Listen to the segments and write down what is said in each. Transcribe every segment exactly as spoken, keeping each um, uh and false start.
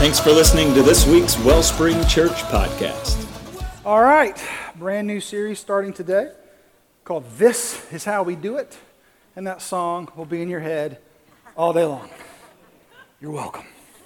Thanks for listening to this week's Wellspring Church podcast. All right, brand new series starting today called This Is How We Do It, and that song will be in your head all day long. You're welcome.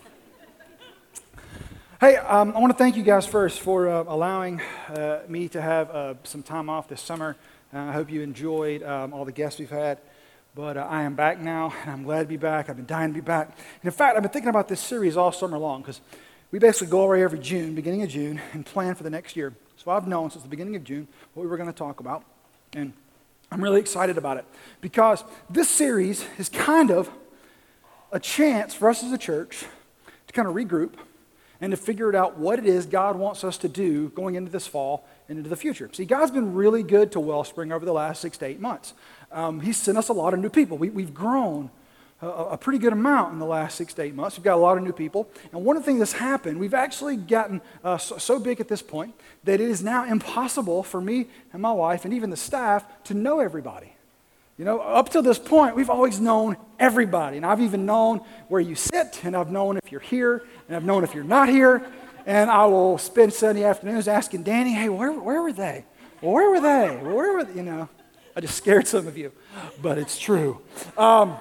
Hey, um, I want to thank you guys first for uh, allowing uh, me to have uh, some time off this summer. Uh, I hope you enjoyed um, all the guests we've had. But uh, I am back now, and I'm glad to be back. I've been dying to be back. And in fact, I've been thinking about this series all summer long because we basically go away every June, beginning of June, and plan for the next year. So I've known since the beginning of June what we were going to talk about, and I'm really excited about it because this series is kind of a chance for us as a church to kind of regroup and to figure out what it is God wants us to do going into this fall and into the future. See, God's been really good to Wellspring over the last six to eight months. Um, he's sent us a lot of new people. We, we've grown a, a pretty good amount in the last six to eight months. We've got a lot of new people. And one of the things that's happened, we've actually gotten uh, so, so big at this point that it is now impossible for me and my wife and even the staff to know everybody. You know, up to this point, we've always known everybody. And I've even known where you sit, and I've known if you're here, and I've known if you're not here. And I will spend Sunday afternoons asking Danny, hey, where, where were they? Where were they? Where were they? You know, I just scared some of you, but it's true. Um,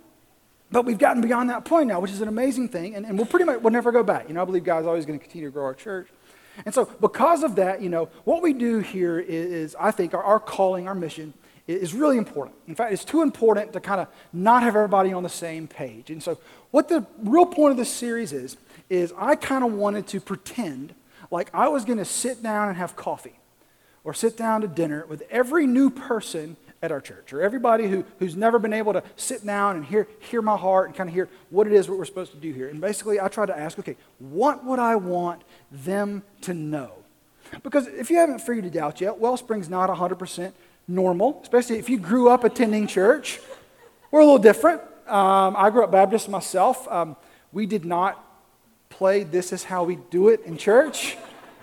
but we've gotten beyond that point now, which is an amazing thing, and, and we'll pretty much, we'll never go back. You know, I believe God's always going to continue to grow our church. And so because of that, you know, what we do here is, is I think, our, our calling, our mission is really important. In fact, it's too important to kind of not have everybody on the same page. And so what the real point of this series is, is I kind of wanted to pretend like I was going to sit down and have coffee or sit down to dinner with every new person at our church, or everybody who, who's never been able to sit down and hear, hear my heart and kind of hear what it is what we're supposed to do here. And basically, I try to ask, okay, what would I want them to know? Because if you haven't figured it out yet, Wellspring's not one hundred percent normal, especially if you grew up attending church. We're a little different. Um, I grew up Baptist myself. Um, we did not play This Is How We Do It in church.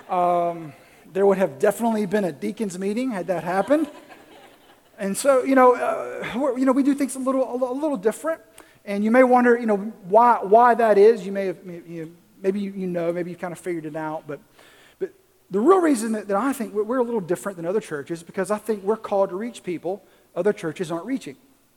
Um, there would have definitely been a deacon's meeting had that happened. And so, you know, uh, we're, you know, we do things a little, a, a little different. And you may wonder, you know, why why that is. You may have, you know, maybe you, you know, maybe you've kind of figured it out. But but the real reason that, that I think we're, we're a little different than other churches is because I think we're called to reach people other churches aren't reaching.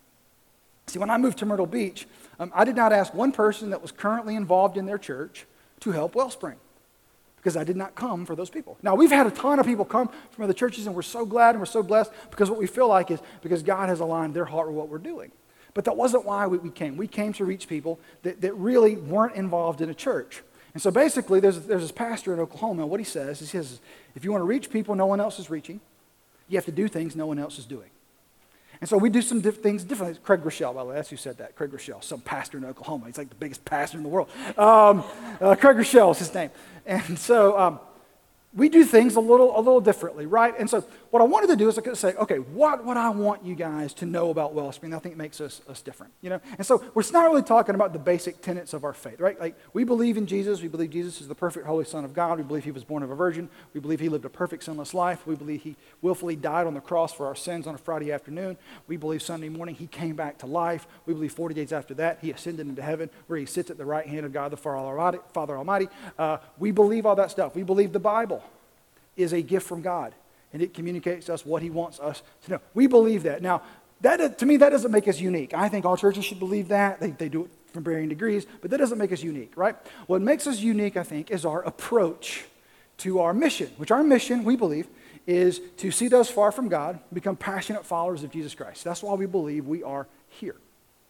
See, when I moved to Myrtle Beach, um, I did not ask one person that was currently involved in their church to help Wellspring, because I did not come for those people. Now, we've had a ton of people come from other churches, and we're so glad and we're so blessed, because what we feel like is because God has aligned their heart with what we're doing. But that wasn't why we, we came. We came to reach people that, that really weren't involved in a church. And so basically, there's, there's this pastor in Oklahoma, and what he says, he says, if you want to reach people no one else is reaching, you have to do things no one else is doing. And so we do some diff- things differently. Craig Rochelle, by the way, that's who said that. Craig Rochelle, some pastor in Oklahoma. He's like the biggest pastor in the world. Um, uh, Craig Rochelle is his name. And so um, we do things a little a little differently, right? And so what I wanted to do is I could say, okay, what would I want you guys to know about Wellspring? I think it makes us, us different, you know? And so we're not really talking about the basic tenets of our faith, right? Like, we believe in Jesus. We believe Jesus is the perfect Holy Son of God. We believe he was born of a virgin. We believe he lived a perfect sinless life. We believe he willfully died on the cross for our sins on a Friday afternoon. We believe Sunday morning he came back to life. We believe forty days after that he ascended into heaven, where he sits at the right hand of God the Father Almighty. Uh, we believe all that stuff. We believe the Bible is a gift from God, and it communicates to us what he wants us to know. We believe that. Now, that to me, that doesn't make us unique. I think all churches should believe that. They, they do it from varying degrees, but that doesn't make us unique, right? What makes us unique, I think, is our approach to our mission, which our mission, we believe, is to see those far from God, become passionate followers of Jesus Christ. That's why we believe we are here.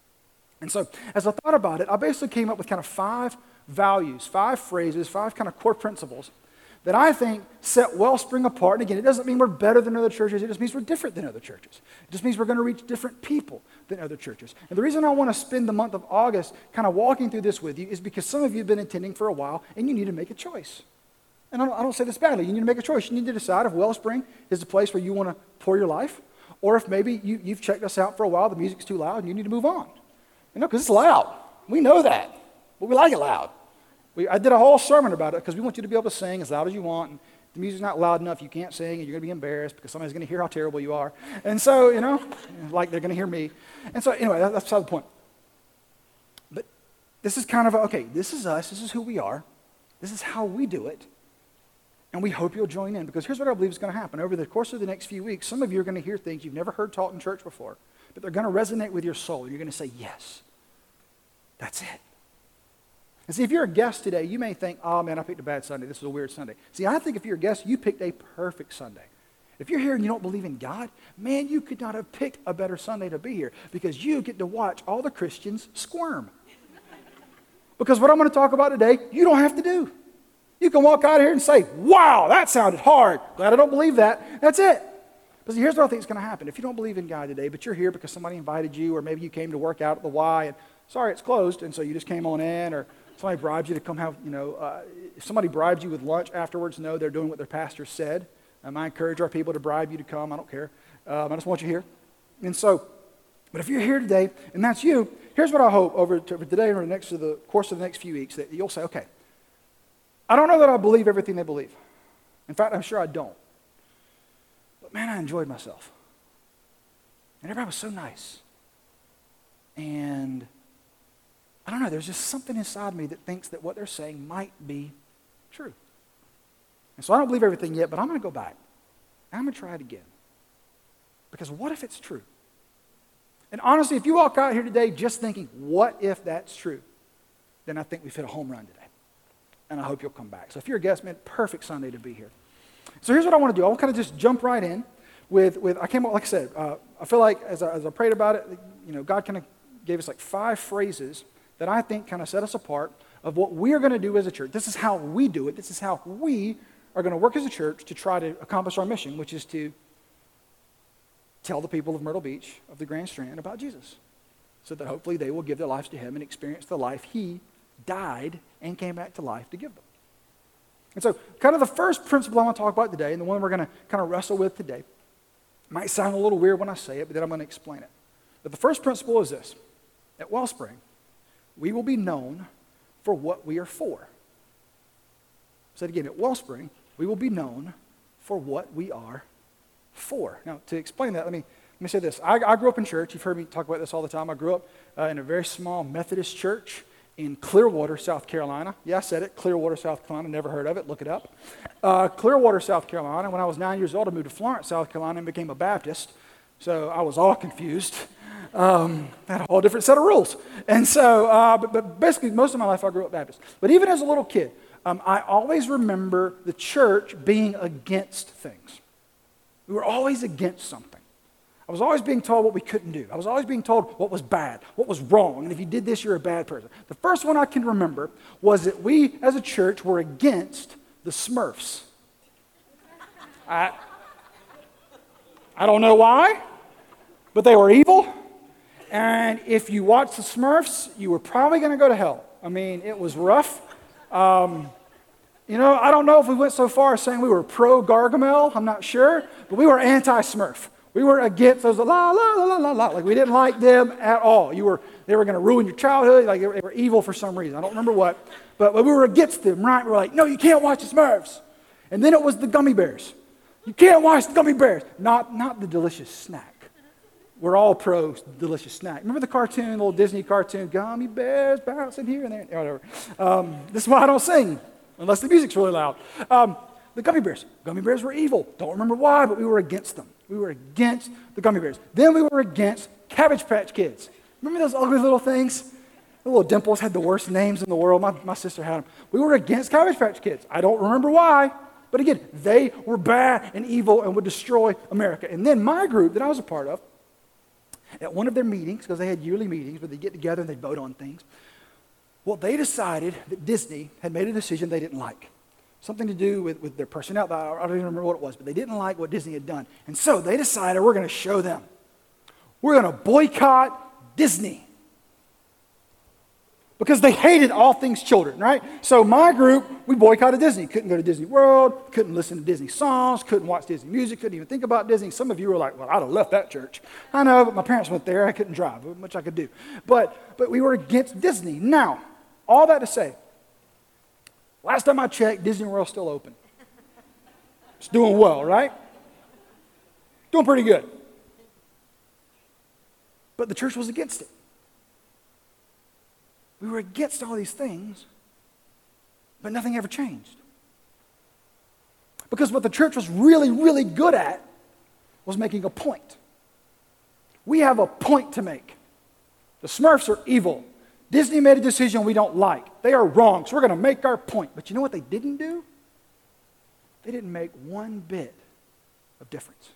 And so, as I thought about it, I basically came up with kind of five values, five phrases, five kind of core principles that I think set Wellspring apart. And again, it doesn't mean we're better than other churches. It just means we're different than other churches. It just means we're going to reach different people than other churches. And the reason I want to spend the month of August kind of walking through this with you is because some of you have been attending for a while, and you need to make a choice. And I don't, I don't say this badly. You need to make a choice. You need to decide if Wellspring is the place where you want to pour your life, or if maybe you, you've checked us out for a while, the music's too loud, and you need to move on. You know, because it's loud. We know that, but we like it loud. We, I did a whole sermon about it because we want you to be able to sing as loud as you want. And if the music's not loud enough, you can't sing, and you're going to be embarrassed because somebody's going to hear how terrible you are. And so, you know, like they're going to hear me. And so, anyway, that, that's beside the point. But this is kind of, a, okay, this is us. This is who we are. This is how we do it. And we hope you'll join in, because here's what I believe is going to happen. Over the course of the next few weeks, some of you are going to hear things you've never heard taught in church before, but they're going to resonate with your soul. And you're going to say, yes, that's it. And see, if you're a guest today, you may think, oh man, I picked a bad Sunday. This is a weird Sunday. See, I think if you're a guest, you picked a perfect Sunday. If you're here and you don't believe in God, man, you could not have picked a better Sunday to be here, because you get to watch all the Christians squirm. Because what I'm going to talk about today, you don't have to do. You can walk out here and say, wow, that sounded hard. Glad I don't believe that. That's it. But see, here's what I think is going to happen. If you don't believe in God today, but you're here because somebody invited you, or maybe you came to work out at the Y, and sorry, it's closed, and so you just came on in, or somebody bribed you to come have, you know, uh, if somebody bribed you with lunch afterwards, know they're doing what their pastor said. Um, I encourage our people to bribe you to come. I don't care. Um, I just want you here. And so, but if you're here today, and that's you, here's what I hope over, to, over today or the next of the course of the next few weeks, that you'll say, okay, I don't know that I believe everything they believe. In fact, I'm sure I don't. But man, I enjoyed myself. And everybody was so nice. And I don't know, there's just something inside me that thinks that what they're saying might be true. And so I don't believe everything yet, but I'm going to go back. And I'm going to try it again. Because what if it's true? And honestly, if you walk out here today just thinking, what if that's true? Then I think we've hit a home run today. And I hope you'll come back. So if you're a guest, man, perfect Sunday to be here. So here's what I want to do. I want to kind of just jump right in with, with I came up, like I said, uh, I feel like as I, as I prayed about it, you know, God kind of gave us like five phrases that I think kind of set us apart of what we're going to do as a church. This is how we do it. This is how we are going to work as a church to try to accomplish our mission, which is to tell the people of Myrtle Beach, of the Grand Strand, about Jesus, so that hopefully they will give their lives to him and experience the life he died and came back to life to give them. And so kind of the first principle I want to talk about today, and the one we're going to kind of wrestle with today, might sound a little weird when I say it, but then I'm going to explain it. But the first principle is this: at Wellspring, we will be known for what we are for. Say it again. At Wellspring, we will be known for what we are for. Now, to explain that, let me let me say this. I, I grew up in church. You've heard me talk about this all the time. I grew up uh, in a very small Methodist church in Clearwater, South Carolina. Yeah, I said it. Clearwater, South Carolina. Never heard of it. Look it up. Uh, Clearwater, South Carolina. When I was nine years old, I moved to Florence, South Carolina, and became a Baptist. So I was all confused. Um, had a whole different set of rules. And so, uh, but, but basically, most of my life I grew up Baptist. But even as a little kid, um, I always remember the church being against things. We were always against something. I was always being told what we couldn't do. I was always being told what was bad, what was wrong, and if you did this, you're a bad person. The first one I can remember was that we, as a church, were against the Smurfs. I, I don't know why, but they were evil, and if you watched the Smurfs, you were probably going to go to hell. I mean, it was rough. Um, you know, I don't know if we went so far as saying we were pro-Gargamel. I'm not sure, but we were anti-Smurf. We were against those, la, la, la, la, la, la. Like, we didn't like them at all. You were, they were going to ruin your childhood. Like, they were, they were evil for some reason. I don't remember what. But, but we were against them, right? We were like, no, you can't watch the Smurfs. And then it was the gummy bears. You can't watch the gummy bears. Not, not the delicious snack. We're all pro delicious snack. Remember the cartoon, the little Disney cartoon, gummy bears bouncing here and there, whatever. Um, this is why I don't sing, unless the music's really loud. Um, the gummy bears. Gummy bears were evil. Don't remember why, but we were against them. We were against the gummy bears. Then we were against Cabbage Patch Kids. Remember those ugly little things? The little dimples had the worst names in the world. My, my sister had them. We were against Cabbage Patch Kids. I don't remember why, but again, they were bad and evil and would destroy America. And then my group that I was a part of, at one of their meetings, because they had yearly meetings where they'd get together and they'd vote on things, well, they decided that Disney had made a decision they didn't like. Something to do with, with their personnel. I don't even remember what it was, but they didn't like what Disney had done. And so they decided we're going to show them. We're going to boycott Disney. Because they hated all things children, right? So my group, we boycotted Disney. Couldn't go to Disney World, couldn't listen to Disney songs, couldn't watch Disney music, couldn't even think about Disney. Some of you were like, well, I'd have left that church. I know, but my parents went there. I couldn't drive. There wasn't much I could do. But, but we were against Disney. Now, all that to say, last time I checked, Disney World's still open. It's doing well, right? Doing pretty good. But the church was against it. We were against all these things, But nothing ever changed. Because what the church was really, really good at was making a point. We have a point to make. The Smurfs are evil. Disney made a decision we don't like. They are wrong, so we're going to make our point. But you know what they didn't do? They didn't make one bit of difference.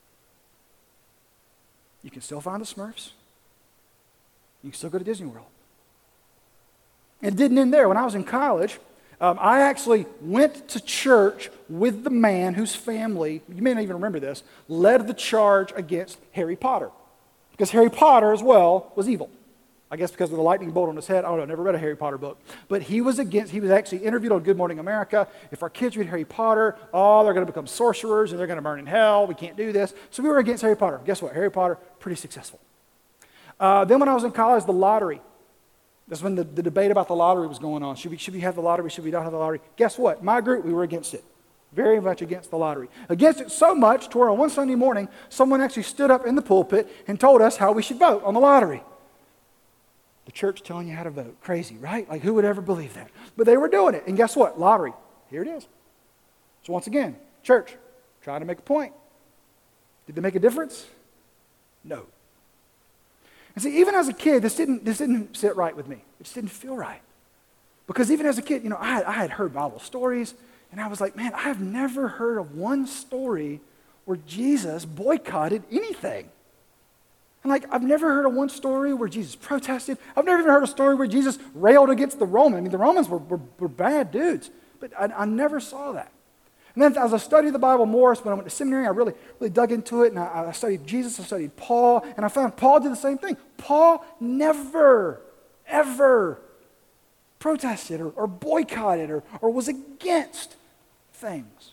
You can still find the Smurfs. You can still go to Disney World. It didn't end there. When I was in college, um, I actually went to church with the man whose family, you may not even remember this, led the charge against Harry Potter. Because Harry Potter as well was evil. I guess because of the lightning bolt on his head. I don't know, I never read a Harry Potter book. But he was against, he was actually interviewed on Good Morning America. If our kids read Harry Potter, oh, they're going to become sorcerers and they're going to burn in hell. We can't do this. So we were against Harry Potter. Guess what? Harry Potter, pretty successful. Uh, then when I was in college, the lottery. That's when the, the debate about the lottery was going on. Should we, should we have the lottery? Should we not have the lottery? Guess what? My group, we were against it. Very much against the lottery. Against it so much to where on one Sunday morning, someone actually stood up in the pulpit and told us how we should vote on the lottery. The church telling you how to vote. Crazy, right? Like, who would ever believe that? But they were doing it. And guess what? Lottery. Here it is. So once again, church, trying to make a point. Did they make a difference? No. And see, even as a kid, this didn't, this didn't sit right with me. It just didn't feel right. Because even as a kid, you know, I had, I had heard Bible stories, and I was like, man, I've never heard of one story where Jesus boycotted anything. And like, I've never heard of one story where Jesus protested. I've never even heard a story where Jesus railed against the Romans. I mean, the Romans were, were, were bad dudes, but I, I never saw that. And then as I studied the Bible more, so when I went to seminary, I really, really dug into it, and I, I studied Jesus, I studied Paul, and I found Paul did the same thing. Paul never, ever protested or, or boycotted or, or was against things.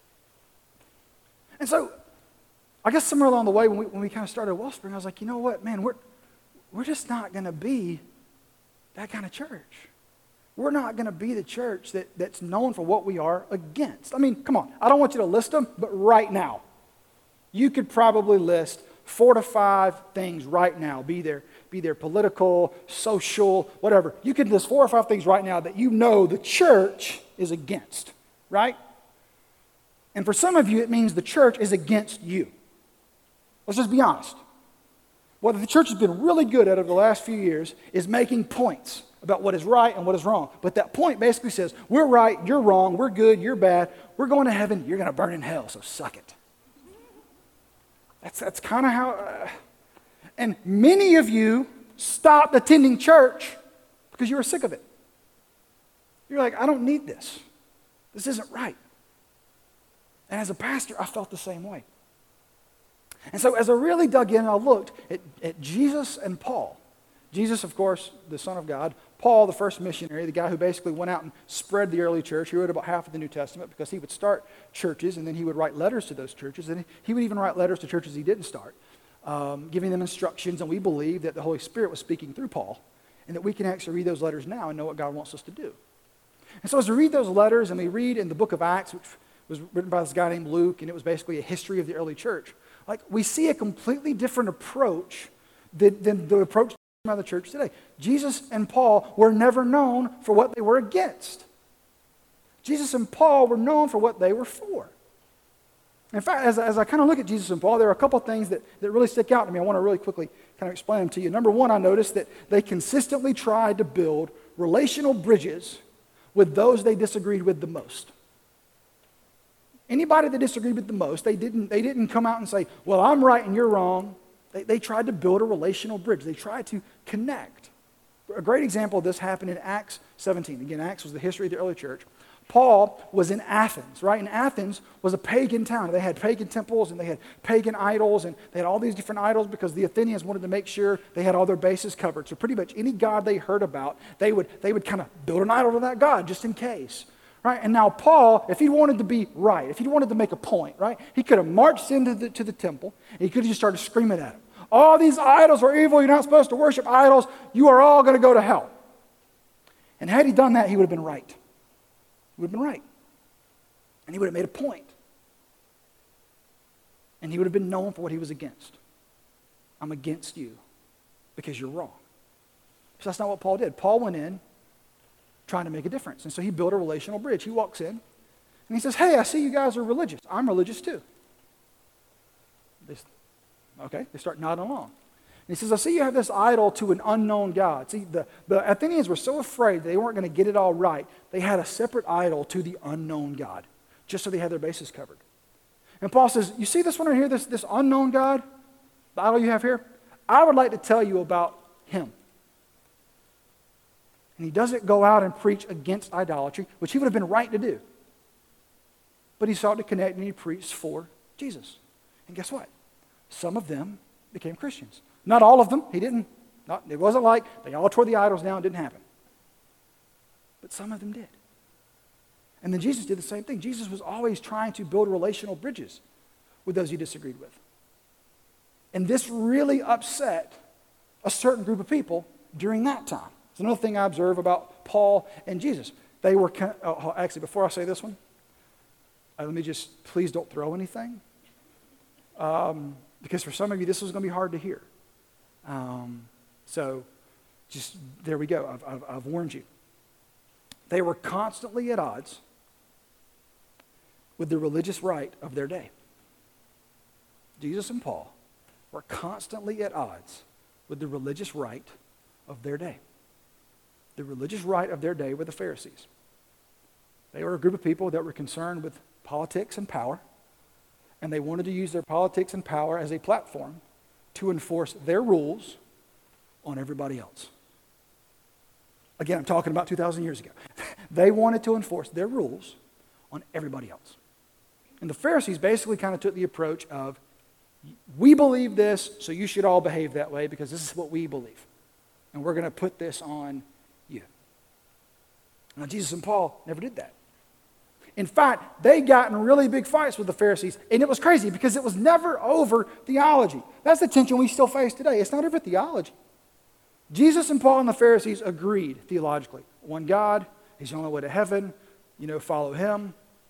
And so, I guess somewhere along the way when we, when we kind of started Wellspring, I was like, you know what, man, we're, we're just not going to be that kind of church. We're not going to be the church that, that's known for what we are against. I mean, come on. I don't want you to list them, but right now, you could probably list four to five things right now, be there, be there political, social, whatever. You could list four or five things right now that you know the church is against, right? And for some of you, it means the church is against you. Let's just be honest. What the church has been really good at over the last few years is making points about what is right and what is wrong. But that point basically says, we're right, you're wrong, we're good, you're bad, we're going to heaven, you're going to burn in hell, so suck it. That's, that's kind of how... Uh, and many of you stopped attending church because you were sick of it. You're like, I don't need this. This isn't right. And as a pastor, I felt the same way. And so as I really dug in, I looked at, at Jesus and Paul. Jesus, of course, the Son of God. Paul, the first missionary, the guy who basically went out and spread the early church. He wrote about half of the New Testament because he would start churches and then he would write letters to those churches. And he would even write letters to churches he didn't start, um, giving them instructions. And we believe that the Holy Spirit was speaking through Paul and that we can actually read those letters now and know what God wants us to do. And so as we read those letters and we read in the book of Acts, which was written by this guy named Luke, and it was basically a history of the early church, like we see a completely different approach than, than the approach by the church today. Jesus and Paul were never known for what they were against. Jesus and Paul were known for what they were for. In fact, as, as I kind of look at Jesus and Paul, there are a couple things that, that really stick out to me. I want to really quickly kind of explain them to you. Number one, I noticed that they consistently tried to build relational bridges with those they disagreed with the most. Anybody that disagreed with the most, they didn't, they didn't come out and say, well, I'm right and you're wrong. They, they tried to build a relational bridge. They tried to connect. A great example of this happened in Acts seventeen. Again, Acts was the history of the early church. Paul was in Athens, right? And Athens was a pagan town. They had pagan temples and they had pagan idols and they had all these different idols because the Athenians wanted to make sure they had all their bases covered. So pretty much any god they heard about, they would, they would kind of build an idol to that god just in case. Right? And now Paul, if he wanted to be right, if he wanted to make a point, right, he could have marched into the, to the temple and he could have just started screaming at them. All these idols are evil. You're not supposed to worship idols. You are all going to go to hell. And had he done that, he would have been right. He would have been right. And he would have made a point. And he would have been known for what he was against. I'm against you because you're wrong. So that's not what Paul did. Paul went in trying to make a difference. And so he built a relational bridge. He walks in, and he says, hey, I see you guys are religious. I'm religious too. They, okay, they start nodding along. And he says, I see you have this idol to an unknown God. See, the, the Athenians were so afraid they weren't going to get it all right, they had a separate idol to the unknown God, just so they had their bases covered. And Paul says, you see this one right here, this, this unknown God, the idol you have here? I would like to tell you about him. And he doesn't go out and preach against idolatry, which he would have been right to do. But he sought to connect, and he preached for Jesus. And guess what? Some of them became Christians. Not all of them. He didn't. Not, it wasn't like they all tore the idols down. It didn't happen. But some of them did. And then Jesus did the same thing. Jesus was always trying to build relational bridges with those he disagreed with. And this really upset a certain group of people during that time. It's another thing I observe about Paul and Jesus. They were, oh, actually, before I say this one, uh, let me just, please don't throw anything. Um, because for some of you, this is going to be hard to hear. Um, so just, there we go. I've, I've, I've warned you. They were constantly at odds with the religious right of their day. Jesus and Paul were constantly at odds with the religious right of their day. The religious right of their day were the Pharisees. They were a group of people that were concerned with politics and power, and they wanted to use their politics and power as a platform to enforce their rules on everybody else. Again, I'm talking about two thousand years ago. They wanted to enforce their rules on everybody else. And the Pharisees basically kind of took the approach of, we believe this, so you should all behave that way because this is what we believe. And we're going to put this on you. Now, Jesus and Paul never did that. In fact, they got in really big fights with the Pharisees, and it was crazy because it was never over theology. That's the tension we still face today. It's not over theology. Jesus and Paul and the Pharisees agreed theologically. One God, he's the only way to heaven, you know, follow him.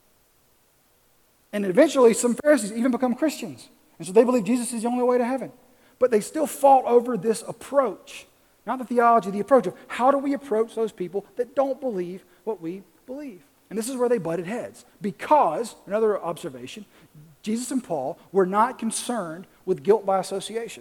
And eventually some Pharisees even become Christians. And so they believe Jesus is the only way to heaven. But they still fought over this approach, not the theology, the approach of how do we approach those people that don't believe what we believe. And this is where they butted heads. Because, another observation, Jesus and Paul were not concerned with guilt by association.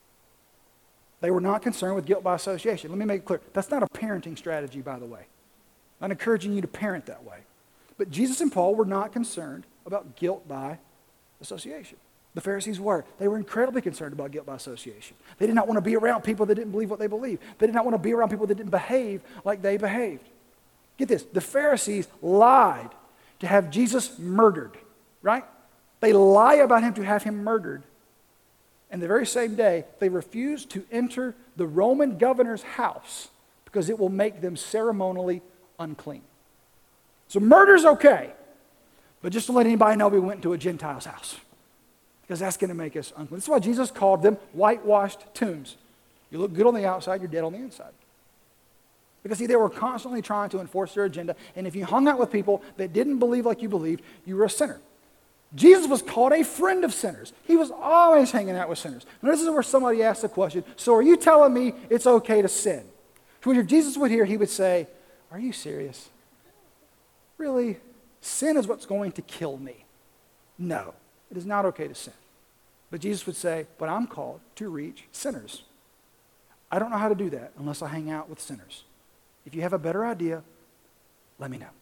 They were not concerned with guilt by association. Let me make it clear. That's not a parenting strategy, by the way. I'm not encouraging you to parent that way. But Jesus and Paul were not concerned about guilt by association. The Pharisees were. They were incredibly concerned about guilt by association. They did not want to be around people that didn't believe what they believed. They did not want to be around people that didn't behave like they behaved. Get this. The Pharisees lied to have Jesus murdered, right? They lie about him to have him murdered. And the very same day, they refused to enter the Roman governor's house because it will make them ceremonially unclean. So murder's okay, but just to let anybody know we went to a Gentile's house because that's going to make us unclean. That's why Jesus called them whitewashed tombs. You look good on the outside, you're dead on the inside. Because see, they were constantly trying to enforce their agenda, and if you hung out with people that didn't believe like you believed, you were a sinner. Jesus was called a friend of sinners. He was always hanging out with sinners. Now, this is where somebody asked the question, so are you telling me it's okay to sin? Which if Jesus would hear, he would say, are you serious? Really? Sin is what's going to kill me. No, it is not okay to sin. But Jesus would say, but I'm called to reach sinners. I don't know how to do that unless I hang out with sinners. If you have a better idea, let me know.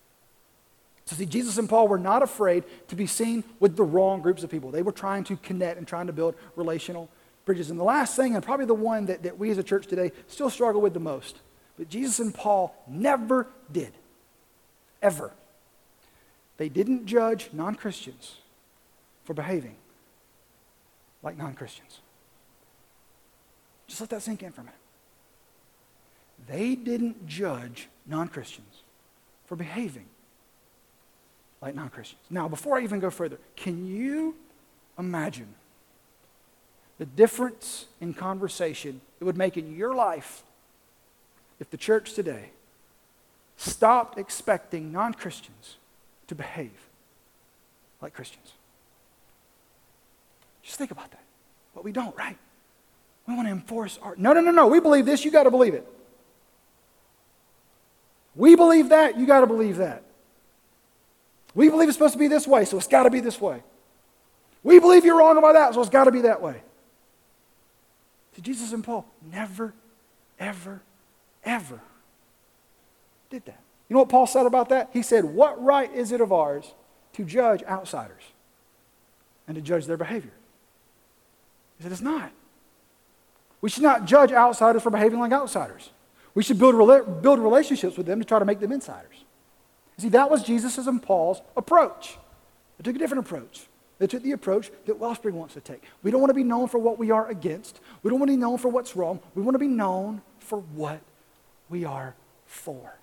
So see, Jesus and Paul were not afraid to be seen with the wrong groups of people. They were trying to connect and trying to build relational bridges. And the last thing, and probably the one that, that we as a church today still struggle with the most, but Jesus and Paul never did. Ever. They didn't judge non-Christians for behaving like non-Christians. Just let that sink in for a minute. They didn't judge non-Christians for behaving like non-Christians. Now, before I even go further, can you imagine the difference in conversation it would make in your life if the church today stopped expecting non-Christians to behave like Christians? Just think about that. But we don't, right? We want to enforce our... No, no, no, no. We believe this. You got to believe it. We believe that, you got to believe that. We believe it's supposed to be this way, so it's got to be this way. We believe you're wrong about that, so it's got to be that way. See, Jesus and Paul never, ever, ever did that. You know what Paul said about that? He said, what right is it of ours to judge outsiders and to judge their behavior? He said, it's not. We should not judge outsiders for behaving like outsiders. We should build, rela- build relationships with them to try to make them insiders. See, that was Jesus' and Paul's approach. They took a different approach. They took the approach that Wellspring wants to take. We don't want to be known for what we are against. We don't want to be known for what's wrong. We want to be known for what we are for.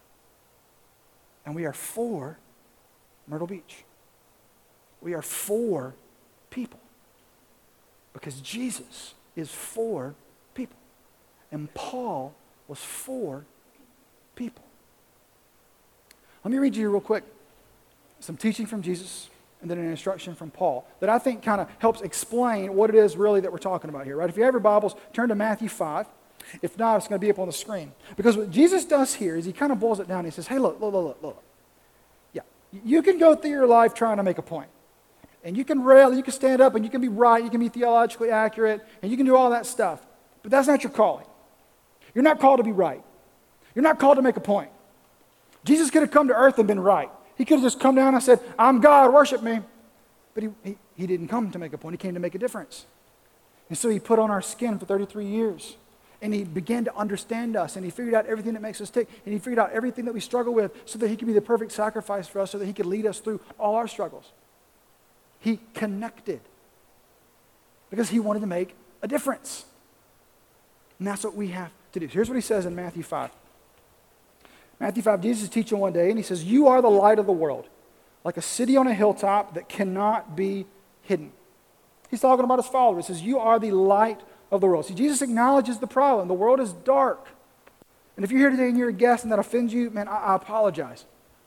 And we are for Myrtle Beach. We are for people. Because Jesus is for people. And Paul was for people. Let me read you real quick some teaching from Jesus and then an instruction from Paul that I think kind of helps explain what it is really that we're talking about here, right? If you have your Bibles, turn to Matthew five. If not, it's going to be up on the screen. Because what Jesus does here is he kind of boils it down. He says, hey, look, look, look, look, look. Yeah, you can go through your life trying to make a point. And you can rail, you can stand up, and you can be right, you can be theologically accurate, and you can do all that stuff. But that's not your calling. You're not called to be right. You're not called to make a point. Jesus could have come to earth and been right. He could have just come down and said, I'm God, worship me. But he, he, he didn't come to make a point. He came to make a difference. And so he put on our skin for thirty-three years. And he began to understand us. And he figured out everything that makes us tick. And he figured out everything that we struggle with so that he could be the perfect sacrifice for us, so that he could lead us through all our struggles. He connected because he wanted to make a difference. And that's what we have to do. So here's what he says in Matthew five. Matthew five, Jesus is teaching one day, and he says, you are the light of the world, like a city on a hilltop that cannot be hidden. He's talking about his followers. He says, you are the light of the world. See, Jesus acknowledges the problem. The world is dark. And if you're here today and you're a guest and that offends you, man, I, I apologize.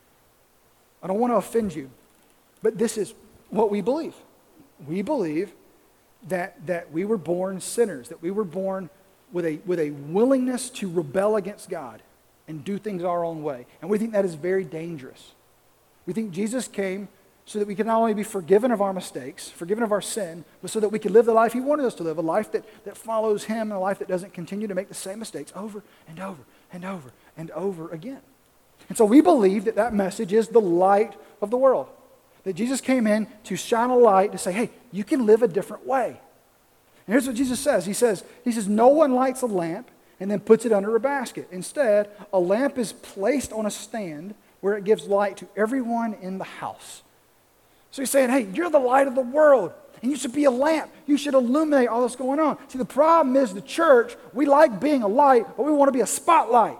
I don't want to offend you. But this is what we believe. We believe that, that we were born sinners, that we were born with a, with a willingness to rebel against God and do things our own way. And we think that is very dangerous. We think Jesus came so that we can not only be forgiven of our mistakes, forgiven of our sin, but so that we can live the life he wanted us to live, a life that, that follows him, and a life that doesn't continue to make the same mistakes over and over and over and over again. And so we believe that that message is the light of the world. That Jesus came in to shine a light to say, hey, you can live a different way. And here's what Jesus says. He says, he says, no one lights a lamp and then puts it under a basket. Instead, a lamp is placed on a stand where it gives light to everyone in the house. So he's saying, hey, you're the light of the world, and you should be a lamp. You should illuminate all that's going on. See, the problem is the church, we like being a light, but we want to be a spotlight.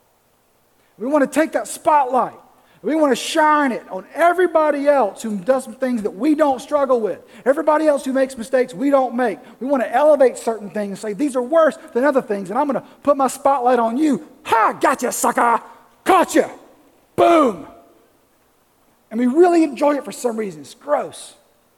We want to take that spotlight. We want to shine it on everybody else who does some things that we don't struggle with. Everybody else who makes mistakes we don't make. We want to elevate certain things and say, these are worse than other things, and I'm going to put my spotlight on you. Ha! Gotcha, sucker! Caught you! Boom! And we really enjoy it for some reason. It's gross.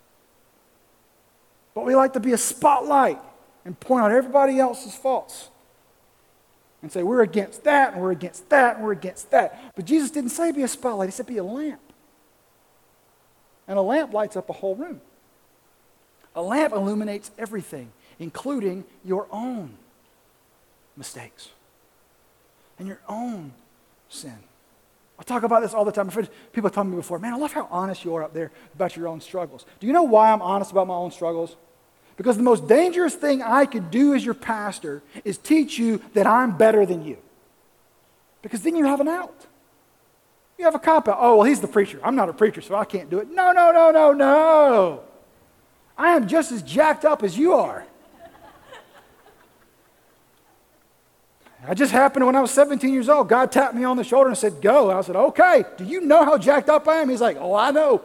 But we like to be a spotlight and point out everybody else's faults. And say, we're against that, and we're against that, and we're against that. But Jesus didn't say be a spotlight. He said be a lamp. And a lamp lights up a whole room. A lamp illuminates everything, including your own mistakes and your own sin. I talk about this all the time. People have told me before, man, I love how honest you are up there about your own struggles. Do you know why I'm honest about my own struggles? Because the most dangerous thing I could do as your pastor is teach you that I'm better than you. Because then you have an out. You have a cop-out. Oh, well, he's the preacher. I'm not a preacher, so I can't do it. No, no, no, no, no. I am just as jacked up as you are. I just happened when I was seventeen years old. God tapped me on the shoulder and said, go. And I said, okay. Do you know how jacked up I am? He's like, oh, I know.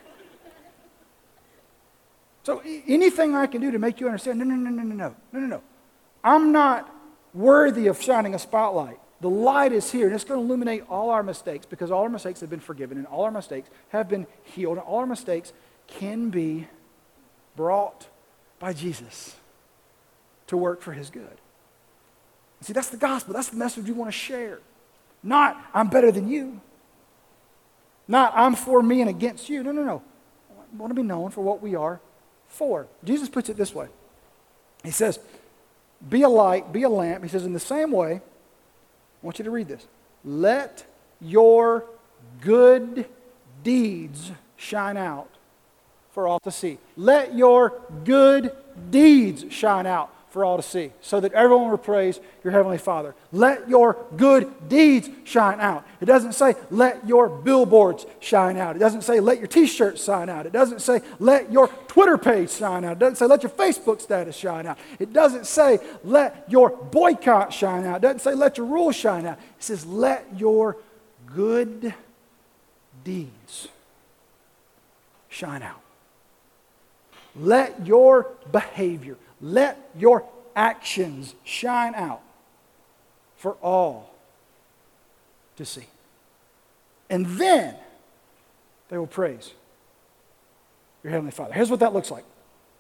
So anything I can do to make you understand, no, no, no, no, no, no, no, no, no. I'm not worthy of shining a spotlight. The light is here, and it's going to illuminate all our mistakes because all our mistakes have been forgiven, and all our mistakes have been healed, and all our mistakes can be brought by Jesus to work for his good. See, that's the gospel. That's the message we want to share. Not, I'm better than you. Not, I'm for me and against you. No, no, no. I want to be known for what we are for. Jesus puts it this way. He says, be a light, be a lamp. He says, in the same way, I want you to read this. Let your good deeds shine out for all to see. Let your good deeds shine out for all to see, so that everyone will praise your heavenly Father. Let your good deeds shine out. It doesn't say, let your billboards shine out. It doesn't say, let your t-shirts shine out. It doesn't say, let your Twitter page shine out. It doesn't say, let your Facebook status shine out. It doesn't say, let your boycott shine out. It doesn't say, let your rules shine out. It says, let your good deeds shine out. Let your behavior, let your actions shine out for all to see. And then they will praise your Heavenly Father. Here's what that looks like.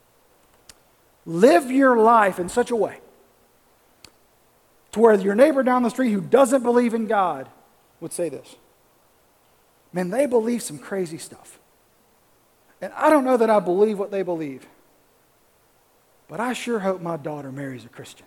Live your life in such a way to where your neighbor down the street who doesn't believe in God would say this. Man, they believe some crazy stuff. And I don't know that I believe what they believe, but I sure hope my daughter marries a Christian.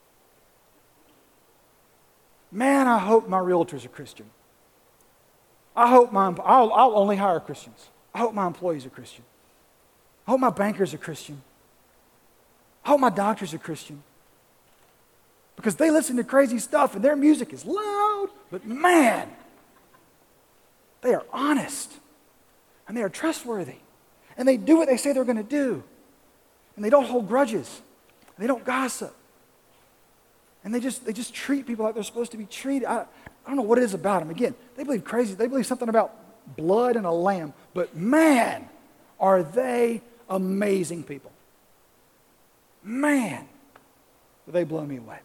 Man, I hope my realtor's a Christian. I hope my, I'll, I'll only hire Christians. I hope my employees are Christian. I hope my banker's a Christian. I hope my doctor's a Christian. Because they listen to crazy stuff and their music is loud, but man, they are honest and they are trustworthy. And they do what they say they're going to do. And they don't hold grudges. And they don't gossip. And they just they just treat people like they're supposed to be treated. I, I don't know what it is about them. Again, they believe crazy. They believe something about blood and a lamb. But man, are they amazing people. Man, they blow me away.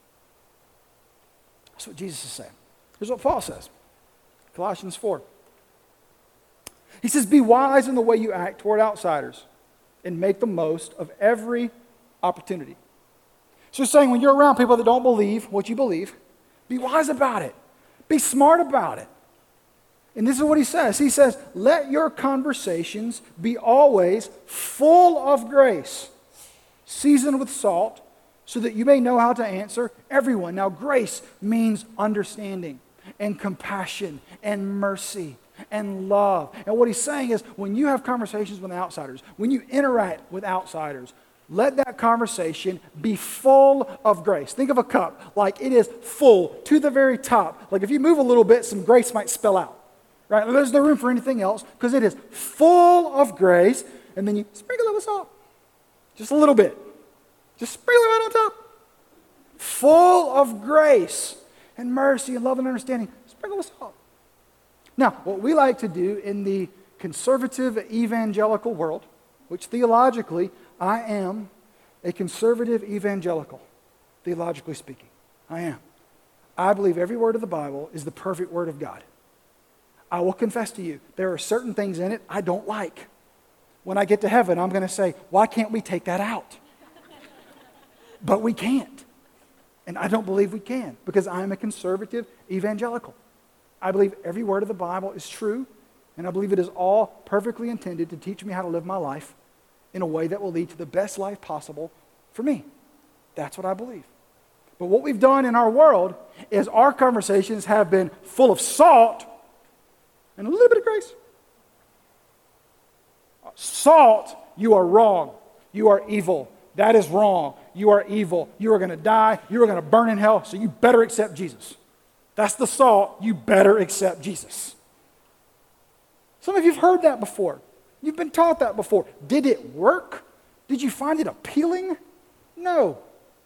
That's what Jesus is saying. Here's what Paul says. Colossians four. He says, be wise in the way you act toward outsiders and make the most of every opportunity. So he's saying when you're around people that don't believe what you believe, be wise about it. Be smart about it. And this is what he says. He says, let your conversations be always full of grace, seasoned with salt, so that you may know how to answer everyone. Now, grace means understanding and compassion and mercy and love. And what he's saying is when you have conversations with outsiders, when you interact with outsiders, let that conversation be full of grace. Think of a cup like it is full to the very top. Like if you move a little bit, some grace might spill out. Right? There's no room for anything else because it is full of grace. And then you sprinkle it with salt. Just a little bit. Just sprinkle it right on top. Full of grace and mercy and love and understanding. Sprinkle with salt. Now, what we like to do in the conservative evangelical world, which theologically I am a conservative evangelical, theologically speaking. I am. I believe every word of the Bible is the perfect word of God. I will confess to you, there are certain things in it I don't like. When I get to heaven, I'm going to say, why can't we take that out? But we can't. And I don't believe we can because I am a conservative evangelical. I believe every word of the Bible is true, and I believe it is all perfectly intended to teach me how to live my life in a way that will lead to the best life possible for me. That's what I believe. But what we've done in our world is our conversations have been full of salt and a little bit of grace. Salt, you are wrong. You are evil. That is wrong. You are evil. You are going to die. You are going to burn in hell, so you better accept Jesus. That's the salt. You better accept Jesus. Some of you have heard that before. You've been taught that before. Did it work? Did you find it appealing? No.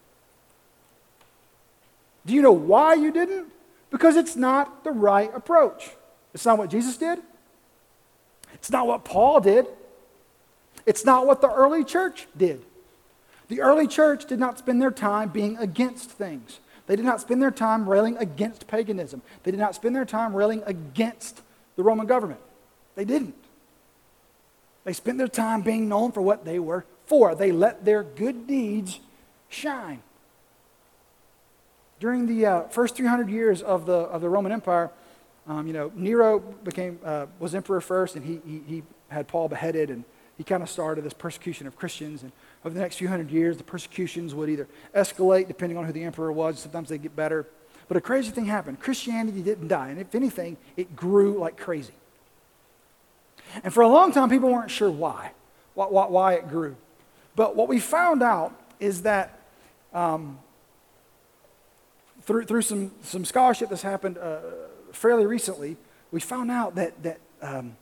Do you know why you didn't? Because it's not the right approach. It's not what Jesus did. It's not what Paul did. It's not what the early church did. The early church did not spend their time being against things. They did not spend their time railing against paganism. They did not spend their time railing against the Roman government. They didn't. They spent their time being known for what they were for. They let their good deeds shine. During the uh, first three hundred years of the of the Roman Empire, um, you know, Nero became uh, was emperor first, and he, he he had Paul beheaded, and he kind of started this persecution of Christians. And over the next few hundred years, the persecutions would either escalate depending on who the emperor was. Sometimes they get better. But a crazy thing happened. Christianity didn't die, and if anything, it grew like crazy. And for a long time, people weren't sure why, why, why it grew. But what we found out is that um, through through some some scholarship that's happened uh, fairly recently, we found out that that um,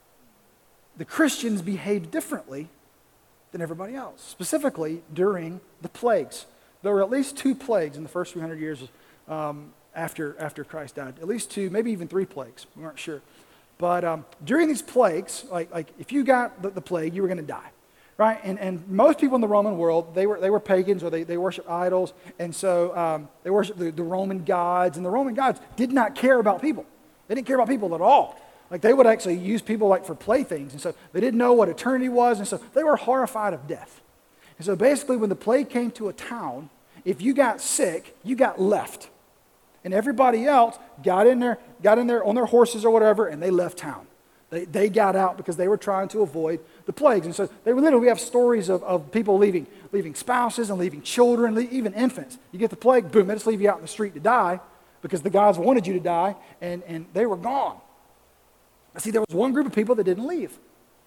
the Christians behaved differently than everybody else, specifically during the plagues. There were at least two plagues in the first three hundred years um, after after Christ died. At least two, maybe even three plagues. We weren't sure. But um, during these plagues, like, like if you got the, the plague, you were going to die, right? And and most people in the Roman world, they were they were pagans, or they, they worshiped idols, and so um, they worshiped the, the Roman gods, and the Roman gods did not care about people. They didn't care about people at all. Like, they would actually use people like for playthings, and so they didn't know what eternity was, and so they were horrified of death. And so basically, when the plague came to a town, if you got sick, you got left. And everybody else got in there, got in there on their horses or whatever, and they left town. They, they got out because they were trying to avoid the plagues. And so they were literally, we have stories of, of people leaving, leaving spouses and leaving children, even infants. You get the plague, boom, they just leave you out in the street to die because the gods wanted you to die, and, and they were gone. See, there was one group of people that didn't leave.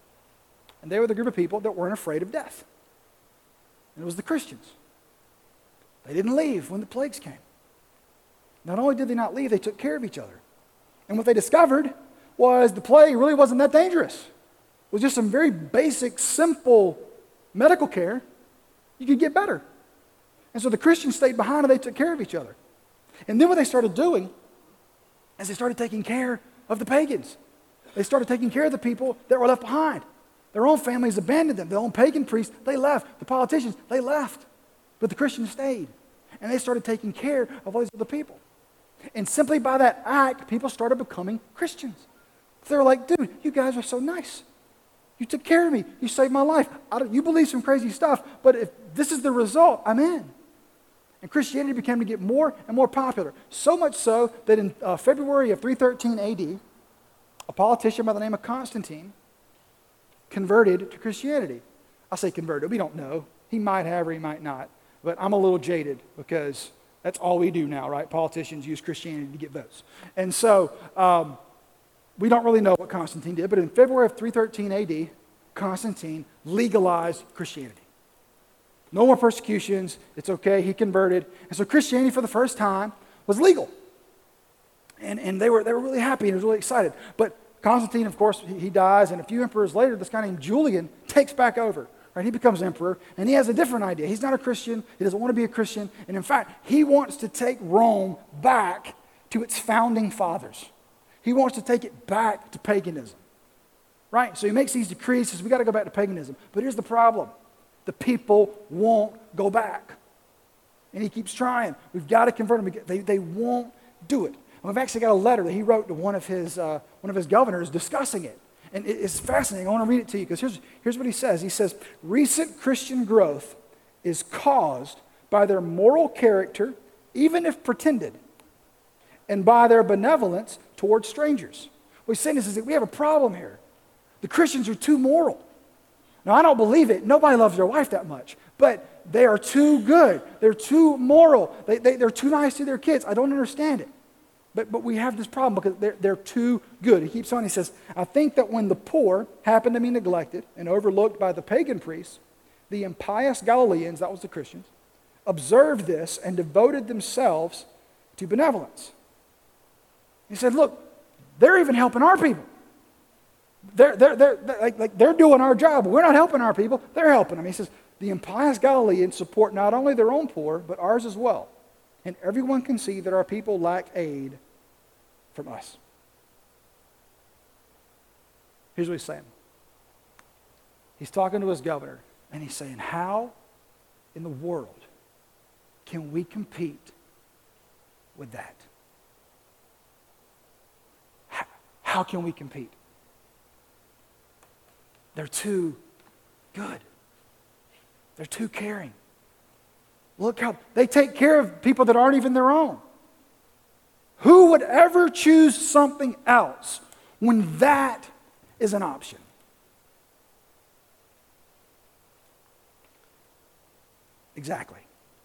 And they were the group of people that weren't afraid of death. And it was the Christians. They didn't leave when the plagues came. Not only did they not leave, they took care of each other. And what they discovered was the plague really wasn't that dangerous. It was just some very basic, simple medical care. You could get better. And so the Christians stayed behind and they took care of each other. And then what they started doing is they started taking care of the pagans. They started taking care of the people that were left behind. Their own families abandoned them. Their own pagan priests, they left. The politicians, they left. But the Christians stayed. And they started taking care of all these other people. And simply by that act, people started becoming Christians. They were like, dude, you guys are so nice. You took care of me. You saved my life. I don't, you believe some crazy stuff, but if this is the result, I'm in. And Christianity began to get more and more popular. So much so that in uh, February of three thirteen A D, a politician by the name of Constantine converted to Christianity. I say converted. We don't know. He might have or he might not. But I'm a little jaded because that's all we do now, right? Politicians use Christianity to get votes. And so um, we don't really know what Constantine did, but in February of three thirteen A D, Constantine legalized Christianity. No more persecutions. It's okay. He converted. And so Christianity for the first time was legal. And, and they were they were really happy and was really excited. But Constantine, of course, he, he dies, and a few emperors later, this guy named Julian takes back over. Right? He becomes emperor, and he has a different idea. He's not a Christian. He doesn't want to be a Christian. And in fact, he wants to take Rome back to its founding fathers. He wants to take it back to paganism. Right? So he makes these decrees, says we got to go back to paganism. But here's the problem. The people won't go back. And he keeps trying. We've got to convert them. They, they won't do it. And we've actually got a letter that he wrote to one of his, uh, one of his governors discussing it. And it's fascinating. I want to read it to you because here's, here's what he says. He says, recent Christian growth is caused by their moral character, even if pretended, and by their benevolence towards strangers. What he's saying is, is that we have a problem here. The Christians are too moral. Now, I don't believe it. Nobody loves their wife that much. But they are too good. They're too moral. They, they, they're too nice to their kids. I don't understand it. But, but we have this problem because they're, they're too good. He keeps on, he says, I think that when the poor happened to be neglected and overlooked by the pagan priests, the impious Galileans, that was the Christians, observed this and devoted themselves to benevolence. He said, look, they're even helping our people. They're, they're, they're, they're, like, like they're doing our job. We're not helping our people. They're helping them. He says, the impious Galileans support not only their own poor, but ours as well. And everyone can see that our people lack aid from us. Here's what he's saying. He's talking to his governor, and he's saying, how in the world can we compete with that? How, how can we compete? They're too good. They're too caring. Look how they take care of people that aren't even their own. Who would ever choose something else when that is an option? Exactly.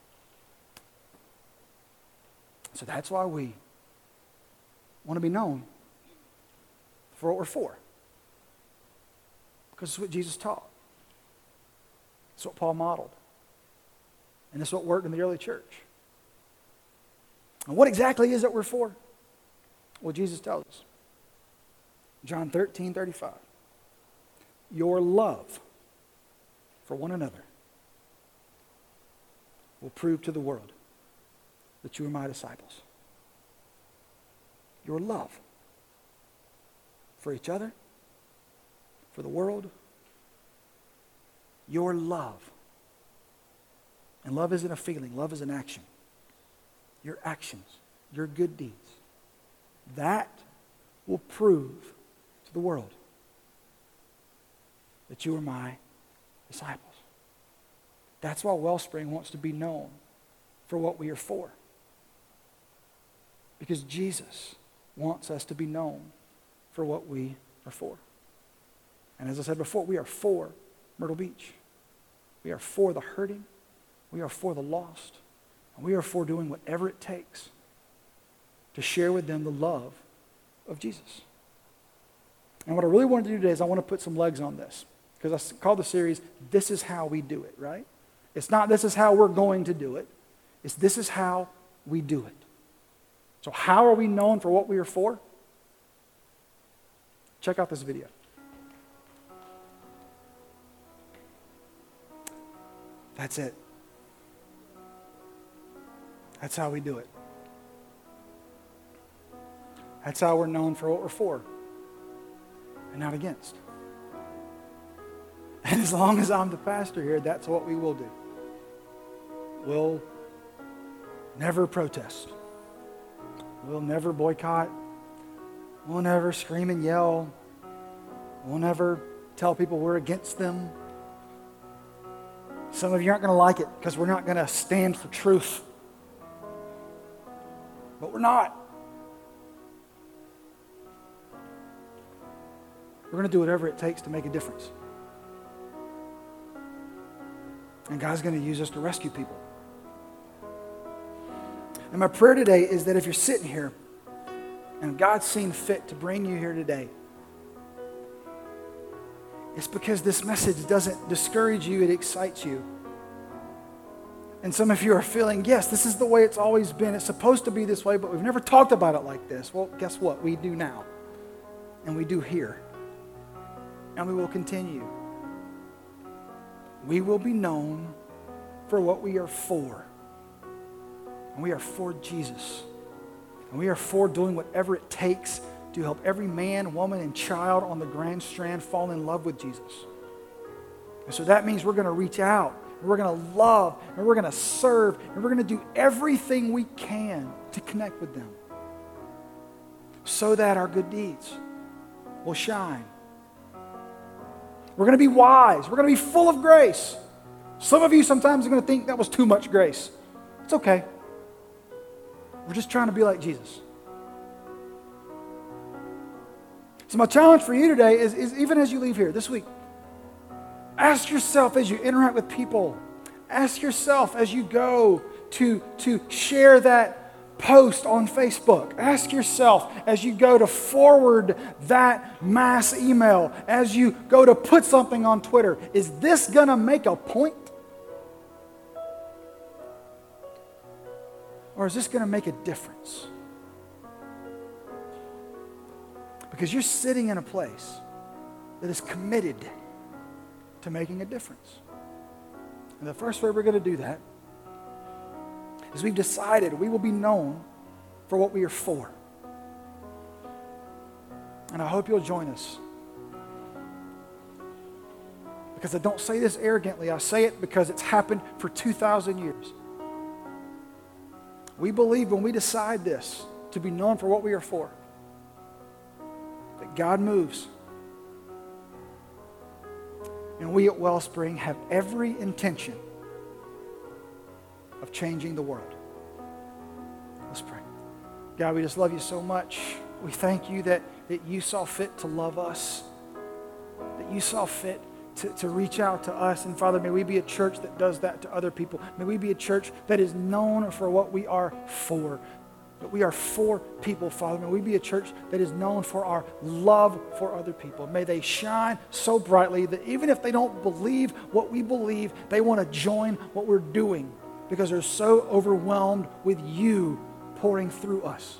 So that's why we want to be known for what we're for. Because it's what Jesus taught. It's what Paul modeled. And it's what worked in the early church. And what exactly is it we're for? Well, Jesus tells us. John thirteen thirty-five. Your love for one another will prove to the world that you are my disciples. Your love for each other, for the world, your love. And love isn't a feeling, love is an action. Your actions, your good deeds, that will prove to the world that you are my disciples. That's why Wellspring wants to be known for what we are for. Because Jesus wants us to be known for what we are for. And as I said before, we are for Myrtle Beach. We are for the hurting. We are for the lost. And we are for doing whatever it takes to share with them the love of Jesus. And what I really want to do today is I want to put some legs on this. Because I called the series, This is How We Do It, right? It's not this is how we're going to do it. It's this is how we do it. So how are we known for what we are for? Check out this video. That's it. That's how we do it. That's how we're known for what we're for and not against. And as long as I'm the pastor here, that's what we will do. We'll never protest. We'll never boycott. We'll never scream and yell. We'll never tell people we're against them. Some of you aren't going to like it because we're not going to stand for truth. But we're not. We're going to do whatever it takes to make a difference. And God's going to use us to rescue people. And my prayer today is that if you're sitting here and God's seen fit to bring you here today, it's because this message doesn't discourage you, it excites you. And some of you are feeling, yes, this is the way it's always been. It's supposed to be this way, but we've never talked about it like this. Well, guess what? We do now. And we do here. And we will continue. We will be known for what we are for. And we are for Jesus. And we are for doing whatever it takes to help every man, woman, and child on the Grand Strand fall in love with Jesus. And so that means we're going to reach out, and we're going to love, and we're going to serve, and we're going to do everything we can to connect with them so that our good deeds will shine. We're going to be wise. We're going to be full of grace. Some of you sometimes are going to think that was too much grace. It's okay. We're just trying to be like Jesus. So my challenge for you today is, is even as you leave here this week, ask yourself as you interact with people, ask yourself as you go to, to share that post on Facebook, ask yourself as you go to forward that mass email, as you go to put something on Twitter, is this going to make a point? Or is this going to make a difference? Because you're sitting in a place that is committed to making a difference. And the first way we're going to do that is we've decided we will be known for what we are for. And I hope you'll join us. Because I don't say this arrogantly, I say it because it's happened for two thousand years. We believe when we decide this, to be known for what we are for, that God moves. And we at Wellspring have every intention of changing the world. Let's pray. God, we just love you so much. We thank you that, that you saw fit to love us, that you saw fit to, to reach out to us. And Father, may we be a church that does that to other people. May we be a church that is known for what we are for. That we are for people, Father. May we be a church that is known for our love for other people. May they shine so brightly that even if they don't believe what we believe, they want to join what we're doing because they're so overwhelmed with you pouring through us.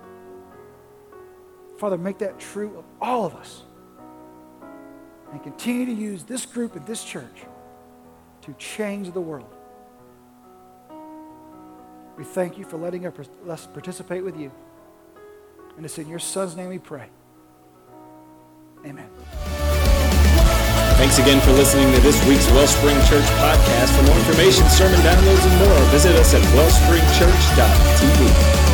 Father, make that true of all of us. And continue to use this group and this church to change the world. We thank you for letting us participate with you. And it's in your Son's name we pray. Amen. Thanks again for listening to this week's Wellspring Church podcast. For more information, sermon downloads, and more, visit us at wellspring church dot t v.